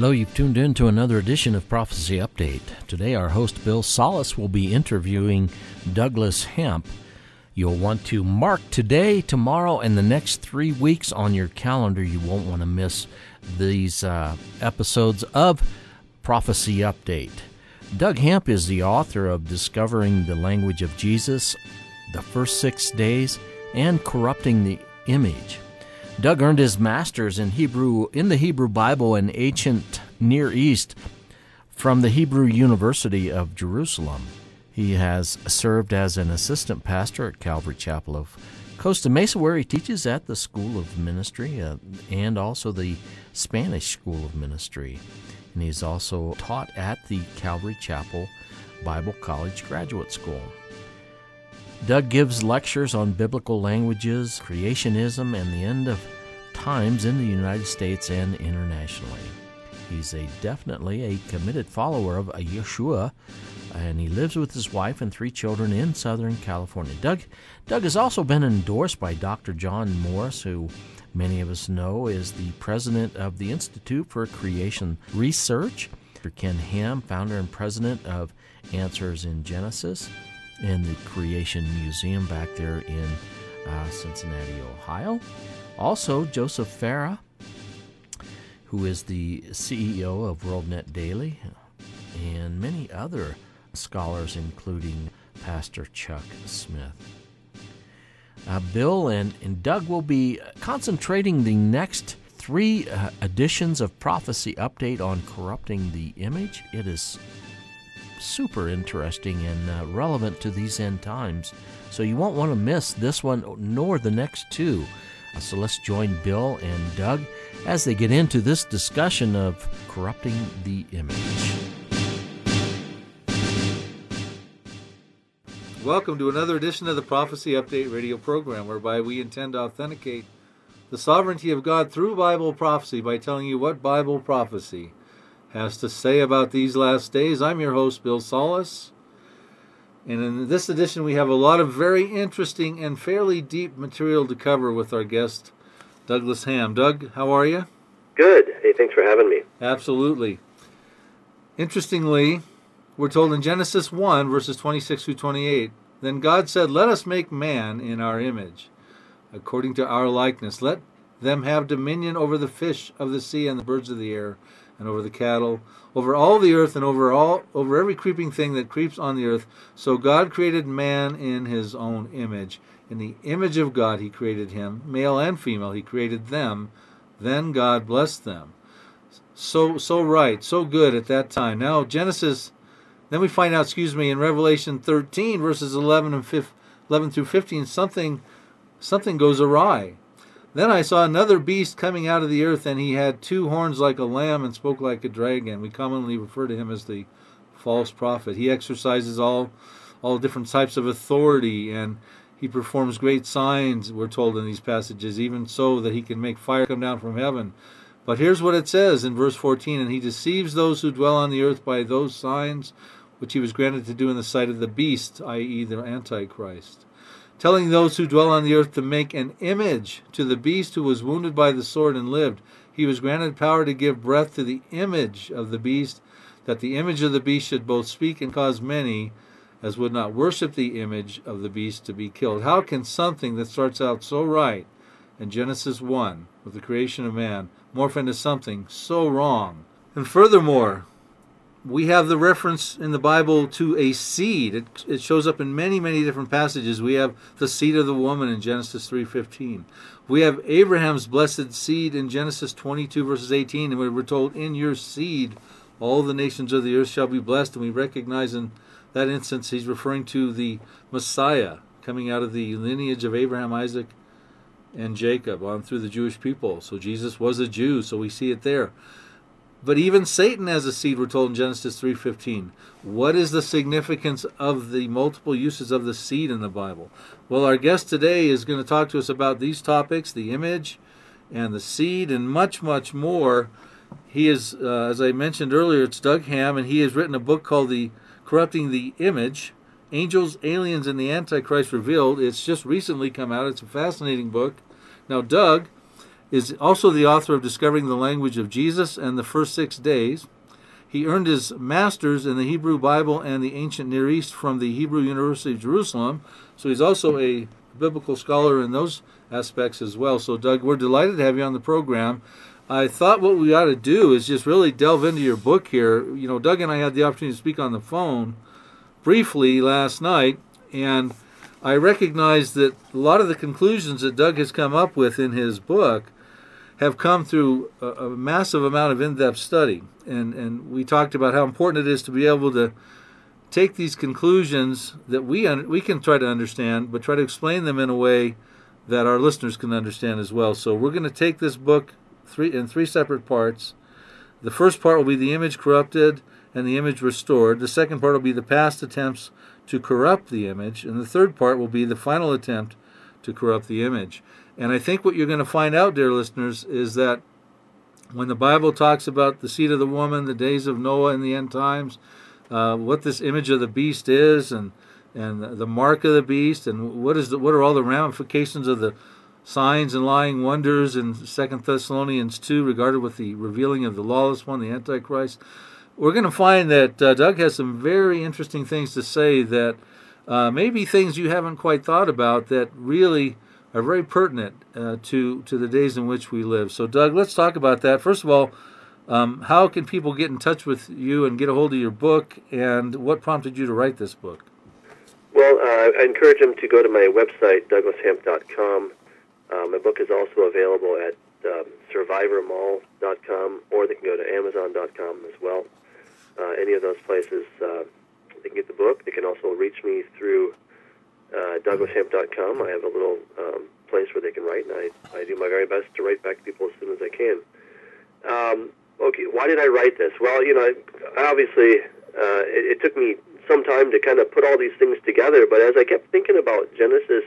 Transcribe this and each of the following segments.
Hello, you've tuned in to another edition of Prophecy Update. Today our host Bill Salas will be interviewing Douglas Hemp. You'll want to mark today, tomorrow, and the next 3 weeks on your calendar. You won't want to miss these episodes of Prophecy Update. Doug Hemp is the author of Discovering the Language of Jesus, The First 6 Days, and Corrupting the Image. Doug earned his master's in the Hebrew Bible and ancient Near East from the Hebrew University of Jerusalem. He has served as an assistant pastor at Calvary Chapel of Costa Mesa, where he teaches at the School of Ministry and also the Spanish School of Ministry. And he's also taught at the Calvary Chapel Bible College Graduate School. Doug gives lectures on biblical languages, creationism, and the end of times in the United States and internationally. He's definitely a committed follower of Yeshua, and he lives with his wife and 3 children in Southern California. Doug has also been endorsed by Dr. John Morris, who many of us know is the president of the Institute for Creation Research. Dr. Ken Ham, founder and president of Answers in Genesis, in the Creation Museum back there in Cincinnati, Ohio. Also, Joseph Farah, who is the CEO of WorldNet Daily, and many other scholars, including Pastor Chuck Smith. Bill and Doug will be concentrating the next 3 editions of Prophecy Update on corrupting the image. It is super interesting and relevant to these end times, so you won't want to miss this one nor the next 2. So let's join Bill and Doug as they get into this discussion of corrupting the image. Welcome to another edition of the Prophecy Update radio program, whereby we intend to authenticate the sovereignty of God through Bible prophecy by telling you what Bible prophecy has to say about these last days. I'm your host, Bill Salas, and in this edition we have a lot of very interesting and fairly deep material to cover with our guest, Douglas Ham. Doug, how are you? Good. Hey, thanks for having me. Absolutely. Interestingly, we're told in Genesis 1, verses 26 through 28, "Then God said, 'Let us make man in our image, according to our likeness. Let them have dominion over the fish of the sea and the birds of the air, and over the cattle, over all the earth, and over every creeping thing that creeps on the earth.' So God created man in his own image. In the image of God he created him, male and female he created them. Then God blessed them." So right, so good at that time. Now then we find out, in Revelation 13, verses 11 through 15, something goes awry. "Then I saw another beast coming out of the earth, and he had 2 horns like a lamb and spoke like a dragon." We commonly refer to him as the false prophet. He exercises all different types of authority, and he performs great signs, we're told in these passages, even so that he can make fire come down from heaven. But here's what it says in verse 14, "And he deceives those who dwell on the earth by those signs which he was granted to do in the sight of the beast," i.e. the Antichrist, "telling those who dwell on the earth to make an image to the beast who was wounded by the sword and lived. He was granted power to give breath to the image of the beast, that the image of the beast should both speak and cause many as would not worship the image of the beast to be killed." How can something that starts out so right in Genesis 1 with the creation of man morph into something so wrong? And furthermore, we have the reference in the Bible to a seed. It shows up in many, many different passages. We have the seed of the woman in Genesis 3:15. We have Abraham's blessed seed in Genesis 22, verses 18, and we're told, "In your seed all the nations of the earth shall be blessed." And we recognize in that instance he's referring to the Messiah coming out of the lineage of Abraham, Isaac, and Jacob on through the Jewish people. So Jesus was a Jew, so we see it there. But even Satan has a seed, we're told in Genesis 3:15. What is the significance of the multiple uses of the seed in the Bible? Well, our guest today is going to talk to us about these topics, the image and the seed, and much, much more. He is, as I mentioned earlier, it's Doug Ham, and he has written a book called Corrupting the Image, Angels, Aliens, and the Antichrist Revealed. It's just recently come out. It's a fascinating book. Now, Doug, is also the author of Discovering the Language of Jesus and the First 6 Days. He earned his master's in the Hebrew Bible and the Ancient Near East from the Hebrew University of Jerusalem. So he's also a biblical scholar in those aspects as well. So, Doug, we're delighted to have you on the program. I thought what we ought to do is just really delve into your book here. You know, Doug and I had the opportunity to speak on the phone briefly last night, and I recognize that a lot of the conclusions that Doug has come up with in his book have come through a massive amount of in-depth study. And we talked about how important it is to be able to take these conclusions that we can try to understand, but try to explain them in a way that our listeners can understand as well. So we're going to take this book in three separate parts. The first part will be the image corrupted and the image restored. The second part will be the past attempts to corrupt the image. And the third part will be the final attempt to corrupt the image. And I think what you're going to find out, dear listeners, is that when the Bible talks about the seed of the woman, the days of Noah and the end times, what this image of the beast is, and the mark of the beast, and what are all the ramifications of the signs and lying wonders in 2 Thessalonians 2 regarded with the revealing of the lawless one, the Antichrist. We're going to find that Doug has some very interesting things to say that maybe things you haven't quite thought about that really are very pertinent to the days in which we live. So, Doug, let's talk about that. First of all, how can people get in touch with you and get a hold of your book, and what prompted you to write this book? Well, I encourage them to go to my website, DouglasHamp.com. My book is also available at SurvivorMall.com, or they can go to Amazon.com as well. Any of those places, they can get the book. They can also reach me through DouglasHamp.com. I have a little place where they can write, and I do my very best to write back to people as soon as I can. Okay, why did I write this? Well, you know, obviously, it took me some time to kind of put all these things together, but as I kept thinking about Genesis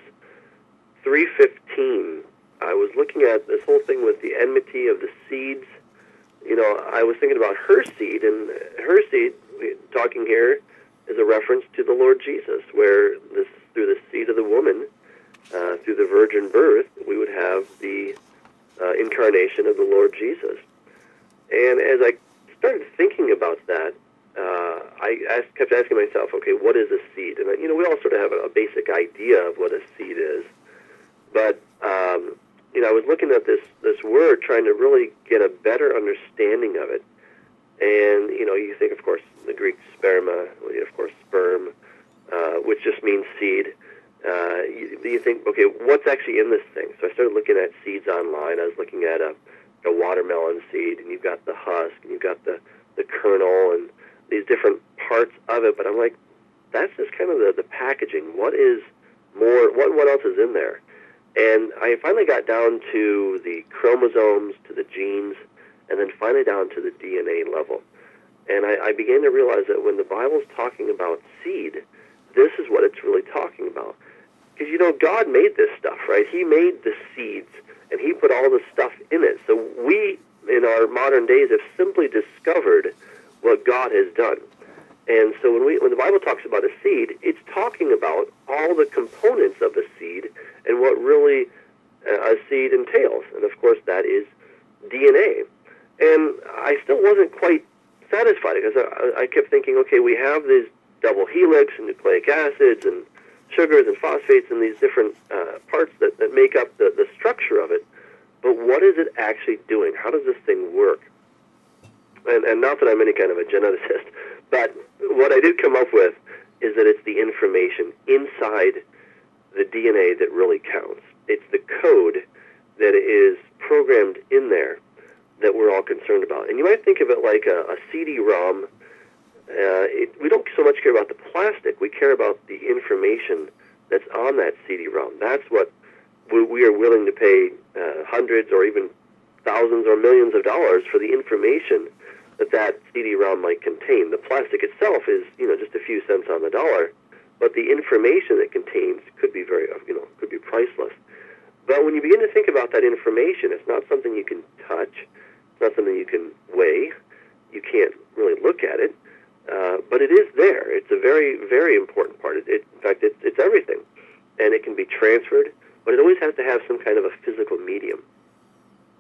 3:15, I was looking at this whole thing with the enmity of the seeds. You know, I was thinking about her seed, and her seed, talking here, is a reference to the Lord Jesus, where through the seed of the woman, through the virgin birth, we would have the incarnation of the Lord Jesus. And as I started thinking about that, I kept asking myself, okay, what is a seed? And, you know, we all sort of have a basic idea of what a seed is. But, you know, I was looking at this word, trying to really get a better understanding of it. And, you know, you think, of course, the Greek sperma, of course, sperm, which just means seed. You think, okay, what's actually in this thing? So I started looking at seeds online. I was looking at a watermelon seed, and you've got the husk, and you've got the kernel, and these different parts of it. But I'm like, that's just kind of the packaging. What is more? What else is in there? And I finally got down to the chromosomes, to the genes, and then finally down to the DNA level. And I began to realize that when the Bible's talking about seed, this is what it's really talking about. Because, you know, God made this stuff, right? He made the seeds, and He put all the stuff in it. So we, in our modern days, have simply discovered what God has done. And so when the Bible talks about a seed, it's talking about all the components of a seed and what really a seed entails. And, of course, that is DNA. And I still wasn't quite satisfied because I kept thinking, okay, we have these double helix and nucleic acids and sugars and phosphates and these different parts that make up the structure of it. But what is it actually doing? How does this thing work? And not that I'm any kind of a geneticist, but what I did come up with is that it's the information inside the DNA that really counts. It's the code that is programmed in there that we're all concerned about. And you might think of it like a CD-ROM. We don't so much care about the plastic. We care about the information that's on that CD-ROM. That's what we are willing to pay hundreds or even thousands or millions of dollars for the information that CD-ROM might contain. The plastic itself is, you know, just a few cents on the dollar, but the information it contains could be could be priceless. But when you begin to think about that information, it's not something you can touch. It's not something you can weigh. You can't really look at it, but it is there. It's a very, very important part. In fact, it's everything, and it can be transferred, but it always has to have some kind of a physical medium.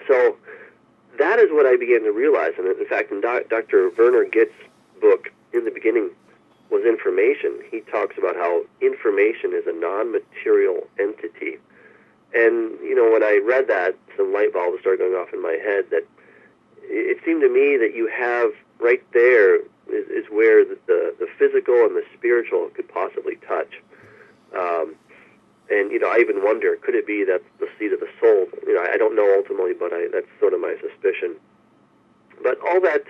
So that is what I began to realize. And in fact, in Dr. Werner Gitt's book, In the Beginning Was Information, he talks about how information is a non-material entity. And, when I read that, some light bulbs started going off in my head that it seemed to me that you have right there is where the physical and the spiritual could possibly touch. And, I even wonder, could it be that the seed of the soul? I don't know ultimately, but that's sort of my suspicion. But all that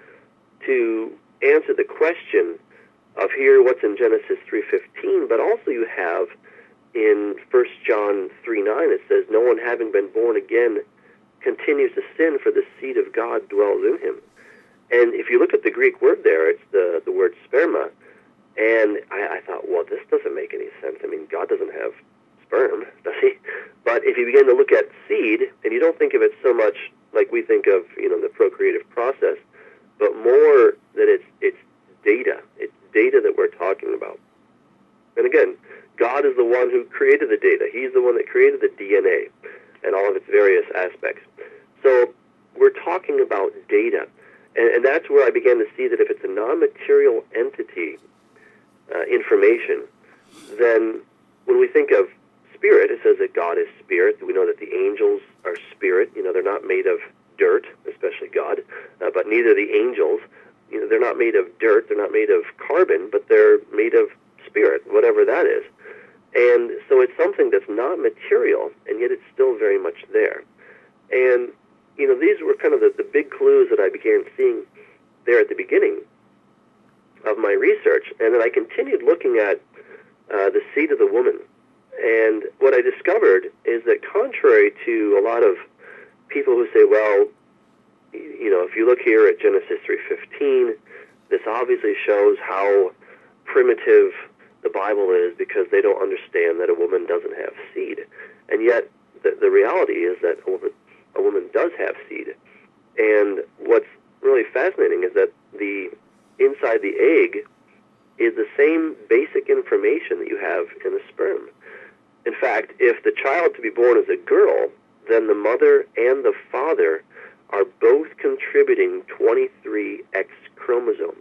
to answer the question of here what's in Genesis 3:15, but also you have in 1 John 3:9, it says, no one having been born again continues to sin, for the seed of God dwells in him. And if you look at the Greek word there, it's the word sperma. And I thought, well, this doesn't make any sense. I mean, God doesn't have sperm, does he? But if you begin to look at seed, and you don't think of it so much like we think of, the procreative process, but more that it's data. It's data that we're talking about. And again, God is the one who created the data. He's the one that created the DNA and all of its various aspects. So we're talking about data. And that's where I began to see that if it's a non-material entity, information, then when we think of spirit, it says that God is spirit. We know that the angels are spirit. They're not made of dirt, especially God, but neither the angels. They're not made of dirt. They're not made of carbon, but they're made of spirit, whatever that is. And so it's something that's not material, and yet it's still very much there. And, these were kind of the big clues that I began seeing there at the beginning of my research. And then I continued looking at the seed of the woman. And what I discovered is that contrary to a lot of people who say, well, if you look here at Genesis 3:15, this obviously shows how primitive the Bible is because they don't understand that a woman doesn't have seed. And yet the reality is that a woman does have seed. And what's really fascinating is that inside the egg is the same basic information that you have in the sperm. In fact, if the child to be born is a girl, then the mother and the father are both contributing 23 X chromosomes.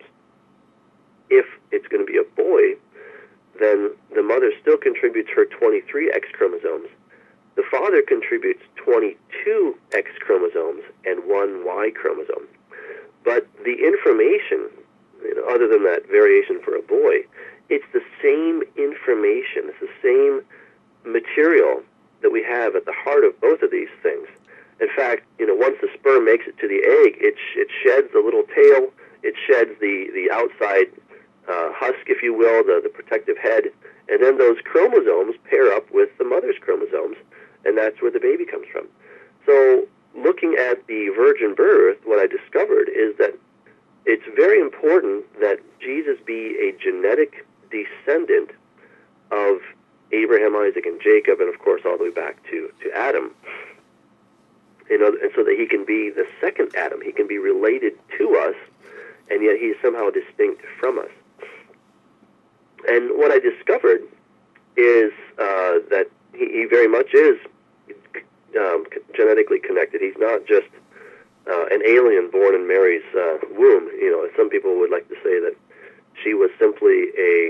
If it's going to be a boy, then the mother still contributes her 23 X chromosomes. The father contributes 22 X chromosomes and 1 Y chromosome. But the information, other than that variation for a boy, it's the same information. It's the same material that we have at the heart of both of these things. In fact, once the sperm makes it to the egg, it sheds the little tail, it sheds the outside husk, if you will, the protective head, and then those chromosomes pair up with the mother's chromosomes, and that's where the baby comes from. So looking at the virgin birth, what I discovered is that it's very important that Jesus be a genetic descendant of Abraham, Isaac, and Jacob, and of course all the way back to Adam. And so that he can be the second Adam. He can be related to us, and yet he's somehow distinct from us. And what I discovered is that he very much is genetically connected. He's not just an alien born in Mary's womb. Some people would like to say that she was simply a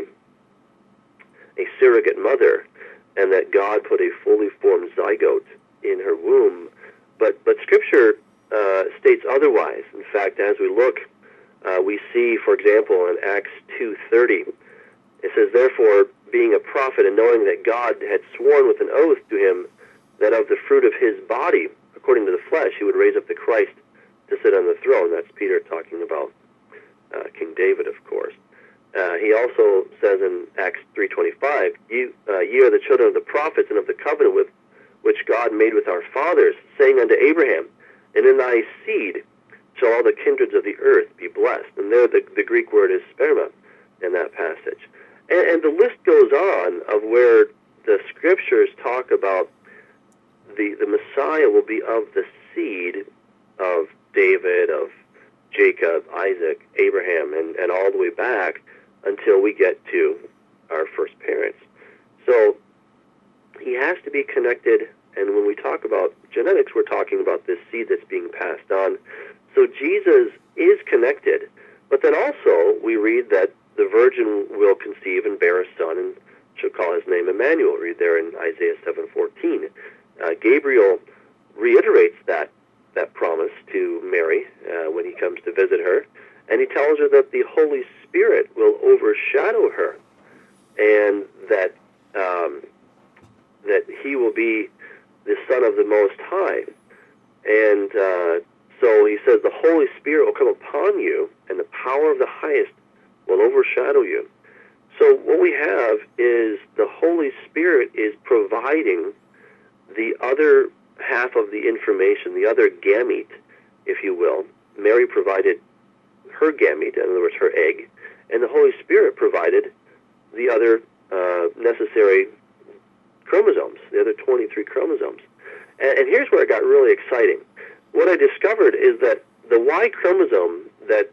surrogate mother, and that God put a fully formed zygote in her womb. But Scripture states otherwise. In fact, as we look, we see, for example, in Acts 2:30, it says, therefore, being a prophet and knowing that God had sworn with an oath to him that of the fruit of his body, according to the flesh, he would raise up the Christ to sit on the throne. That's Peter talking about King David, of course. He also says in Acts 3:25, ye are the children of the prophets and of the covenant with which God made with our fathers, saying unto Abraham, and in thy seed shall all the kindreds of the earth be blessed. And there the Greek word is sperma in that passage. And the list goes on of where the Scriptures talk about the Messiah will be of the seed of David, of Jacob, Isaac, Abraham, and all the way back until we get to our first parents. So he has to be connected And when we talk about genetics, we're talking about this seed that's being passed on. So Jesus is connected, but then also we read that the virgin will conceive and bear a son, and she'll call his name Emmanuel. Read there in Isaiah 7:14. Gabriel reiterates that promise to Mary when he comes to visit her, and he tells her that the Holy Spirit will overshadow her, and that he will be the Son of the Most High. And so he says the Holy Spirit will come upon you, and the power of the Highest will overshadow you. So what we have is the Holy Spirit is providing the other half of the information, the other gamete, if you will. Mary provided her gamete, in other words, her egg, and the Holy Spirit provided the other necessary chromosomes, the other 23 chromosomes. And here's where it got really exciting. What I discovered is that the Y chromosome that's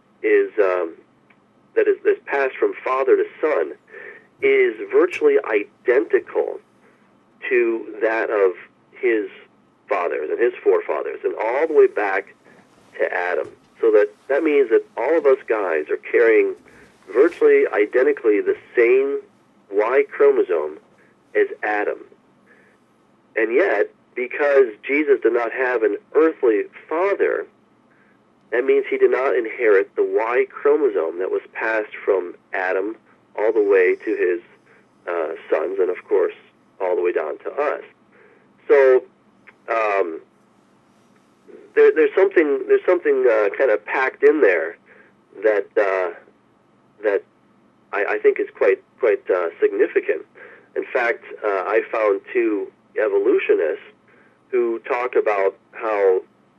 passed from father to son is virtually identical to that of his fathers and his forefathers, and all the way back to Adam. So that means that all of us guys are carrying virtually identically the same Y chromosome as Adam. And yet, because Jesus did not have an earthly father, that means he did not inherit the Y chromosome that was passed from Adam all the way to his sons, and of course, all the way down to us. So there's something kind of packed in there that I think is quite significant. In fact, I found two evolutionists who talk about how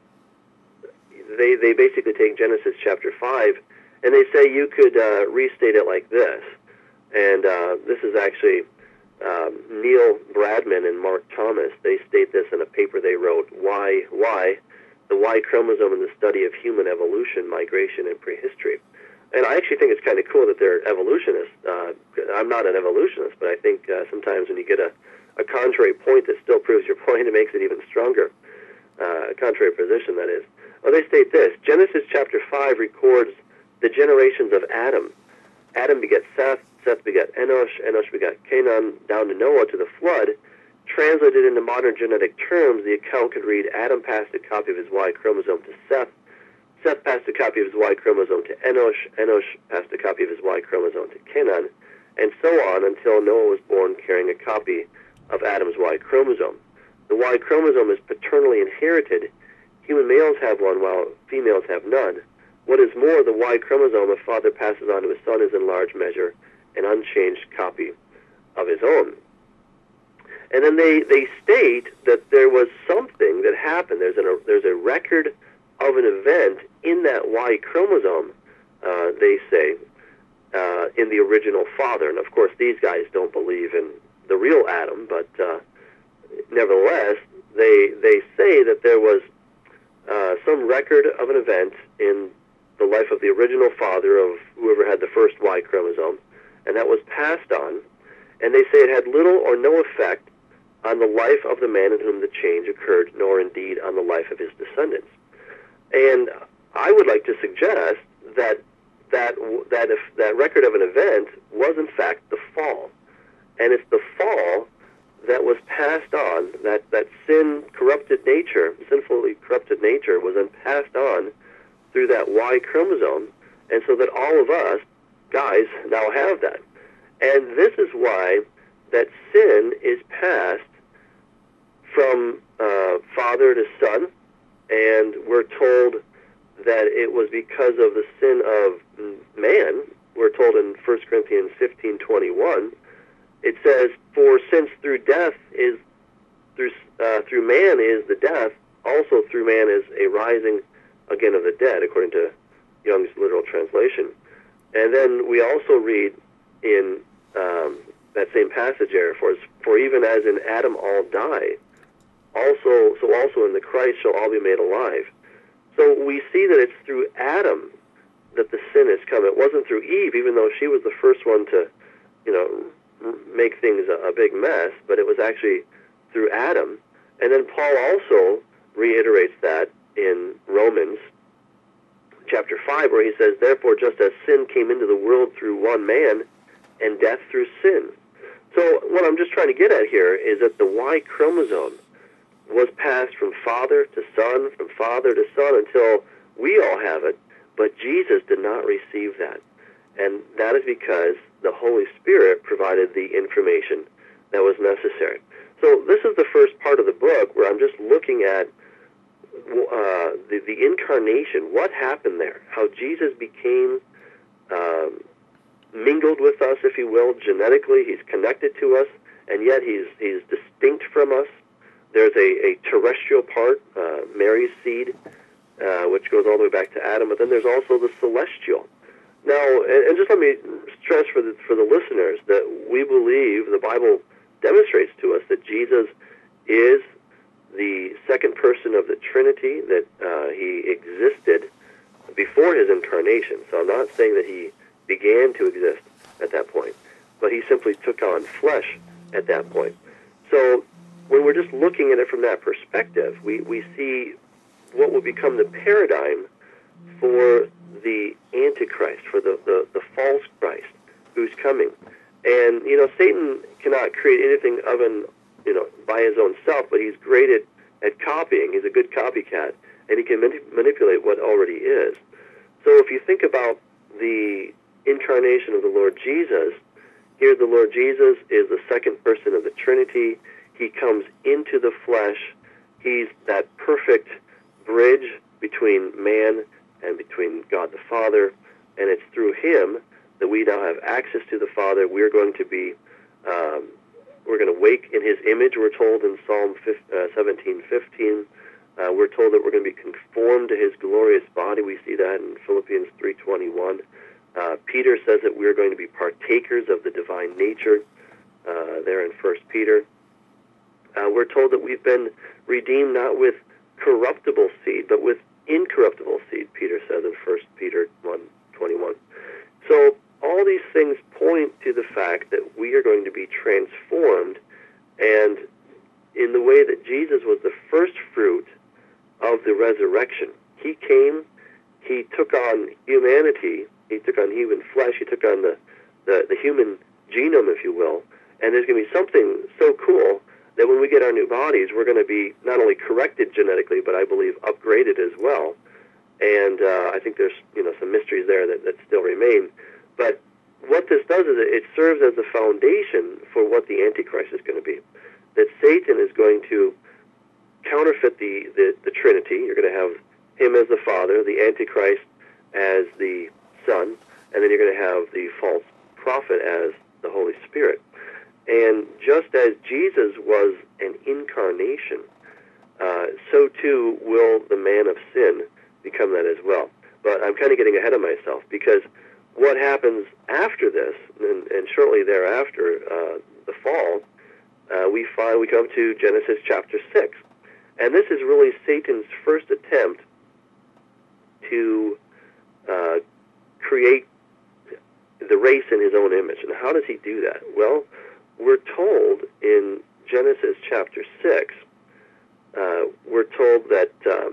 they basically take Genesis chapter 5 and they say you could restate it like this. And this is actually Neil Bradman and Mark Thomas. They state this in a paper they wrote, Why, the Y chromosome in the study of human evolution, migration, and prehistory. And I actually think it's kind of cool that they're evolutionists. I'm not an evolutionist, but I think sometimes when you get a contrary point that still proves your point, it makes it even stronger. A contrary position, that is. Well, they state this. Genesis chapter 5 records the generations of Adam. Adam begat Seth, Seth begat Enosh, Enosh begat Canaan, down to Noah, to the flood. Translated into modern genetic terms, the account could read, Adam passed a copy of his Y chromosome to Seth, Seth passed a copy of his Y chromosome to Enosh, Enosh passed a copy of his Y chromosome to Canaan, and so on until Noah was born carrying a copy of Adam's Y chromosome. The Y chromosome is paternally inherited. Human males have one while females have none. What is more, the Y chromosome a father passes on to his son is in large measure an unchanged copy of his own. And then they state that there was something that happened. There's a record of an event in that Y chromosome, they say, in the original father. And of course, these guys don't believe in the real Adam, but nevertheless, they say that there was some record of an event in the life of the original father of whoever had the first Y chromosome, and that was passed on. And they say it had little or no effect on the life of the man in whom the change occurred, nor indeed on the life of his descendants. And I would like to suggest that if that record of an event was in fact the fall, and it's the fall that was passed on, that sinfully corrupted nature was then passed on through that Y chromosome, and so that all of us guys now have that. And this is why that sin is passed from father to son, and we're told that it was because of the sin of man. We're told in 1 Corinthians 15:21, it says, "For since through death is through man is the death, also through man is a rising again of the dead," according to Young's literal translation. And then we also read in that same passage there, for even as in Adam all die, so also in the Christ shall all be made alive. So we see that it's through Adam that the sin has come. It wasn't through Eve, even though she was the first one to, make things a big mess, but it was actually through Adam. And then Paul also reiterates that in Romans chapter 5, where he says, therefore, just as sin came into the world through one man, and death through sin. So what I'm just trying to get at here is that the Y chromosome was passed from father to son, from father to son, until we all have it, but Jesus did not receive that. And that is because the Holy Spirit provided the information that was necessary. So this is the first part of the book where I'm just looking at the incarnation, what happened there, how Jesus became mingled with us, if you will, genetically. He's connected to us, and yet he's distinct from us. There's a terrestrial part, Mary's seed, which goes all the way back to Adam, but then there's also the celestial. Now, and just let me stress for the listeners that we believe the Bible demonstrates to us that Jesus is the second person of the Trinity, that he existed before his incarnation. So I'm not saying that he began to exist at that point, but he simply took on flesh at that point. So when we're just looking at it from that perspective, we see what will become the paradigm for the Antichrist, for the false Christ who's coming. And, Satan cannot create anything by his own self, but he's great at copying. He's a good copycat, and he can manipulate what already is. So if you think about the incarnation of the Lord Jesus, here the Lord Jesus is the second person of the Trinity. He comes into the flesh. He's that perfect bridge between man and between God the Father, and it's through him that we now have access to the Father. We're going to be, we're going to wake in his image, we're told in Psalm 17:15. We're told that we're going to be conformed to his glorious body. We see that in Philippians 3:21. Peter says that we're going to be partakers of the divine nature there in 1 Peter. We're told that we've been redeemed not with corruptible seed, but with incorruptible seed, Peter says in 1 Peter 1:21. So all these things point to the fact that we are going to be transformed, and in the way that Jesus was the first fruit of the resurrection. He came, he took on humanity, he took on human flesh, he took on the human genome, if you will, and there's going to be something so cool that when we get our new bodies, we're going to be not only corrected genetically, but I believe upgraded as well. And I think there's some mysteries there that still remain. But what this does is it serves as the foundation for what the Antichrist is going to be. That Satan is going to counterfeit the Trinity. You're going to have him as the Father, the Antichrist as the Son, and then you're going to have the false prophet as the Holy Spirit. And just as Jesus was an incarnation, so too will the man of sin become that as well. But I'm kind of getting ahead of myself, because what happens after this, and shortly thereafter, the fall, we come to Genesis chapter 6. And this is really Satan's first attempt to create the race in his own image. And how does he do that? Well, we're told in Genesis chapter 6, we're told that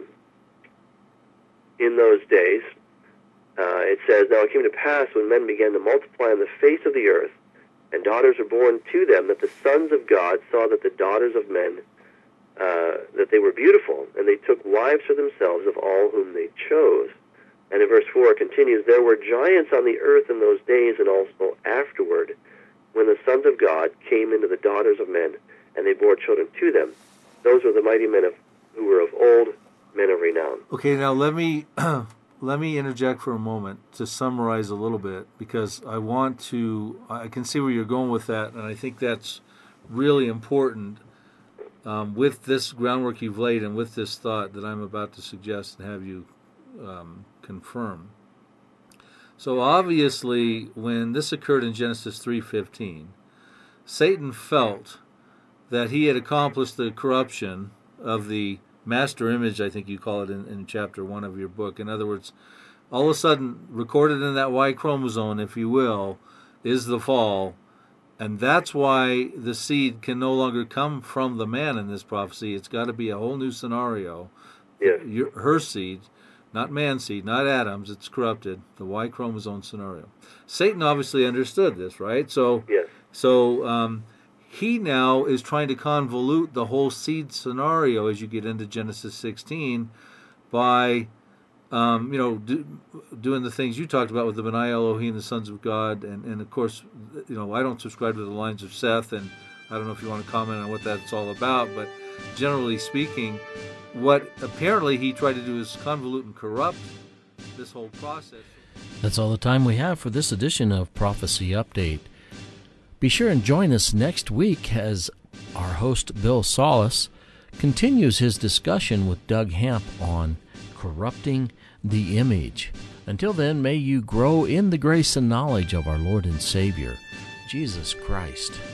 in those days, it says, now it came to pass when men began to multiply on the face of the earth, and daughters were born to them, that the sons of God saw that the daughters of men, that they were beautiful, and they took wives for themselves of all whom they chose. And in verse 4 it continues, there were giants on the earth in those days, and also afterward, when the sons of God came into the daughters of men, and they bore children to them. Those were the mighty men who were of old, men of renown. Okay, now let me interject for a moment to summarize a little bit, because I can see where you're going with that, and I think that's really important with this groundwork you've laid and with this thought that I'm about to suggest and have you confirm. So obviously, when this occurred in Genesis 3:15, Satan felt that he had accomplished the corruption of the master image, I think you call it in chapter 1 of your book. In other words, all of a sudden, recorded in that Y chromosome, if you will, is the fall, And that's why the seed can no longer come from the man in this prophecy. It's got to be a whole new scenario. Yes. Her seed, not man's seed, not Adam's. It's corrupted. The Y chromosome scenario. Satan obviously understood this, right? So, Yes. He now is trying to convolute the whole seed scenario as you get into Genesis 16 by doing the things you talked about with the Benai Elohim, the sons of God, and of course, I don't subscribe to the lines of Seth, and I don't know if you want to comment on what that's all about, but generally speaking, what apparently he tried to do is convolute and corrupt this whole process. That's all the time we have for this edition of Prophecy Update. Be sure and join us next week as our host, Bill Salas, continues his discussion with Doug Hamp on corrupting the image. Until then, may you grow in the grace and knowledge of our Lord and Savior, Jesus Christ.